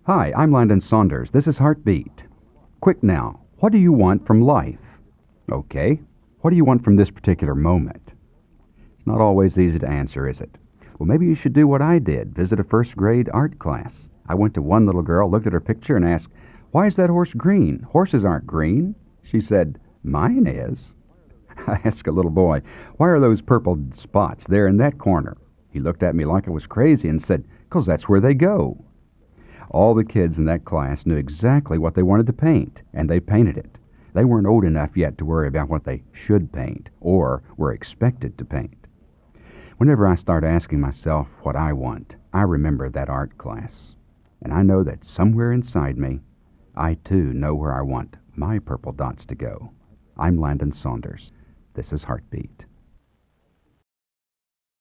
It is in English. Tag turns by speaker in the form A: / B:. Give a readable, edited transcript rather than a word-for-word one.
A: Hi, I'm Landon Saunders. This is Heartbeat. Quick now, what do you want from life? Okay, what do you want from this particular moment? It's not always easy to answer, is it? Well, maybe you should do what I did, visit a first grade art class. I went to one little girl, looked at her picture, and asked, "Why is that horse green? Horses aren't green." She said, "Mine is." I asked a little boy, "Why are those purple spots there in that corner?" He looked at me like I was crazy and said, "'Cause that's where they go." All the kids in that class knew exactly what they wanted to paint, and they painted it. They weren't old enough yet to worry about what they should paint or were expected to paint. Whenever I start asking myself what I want, I remember that art class. And I know that somewhere inside me, I too know where I want my purple dots to go. I'm Landon Saunders. This is Heartbeat.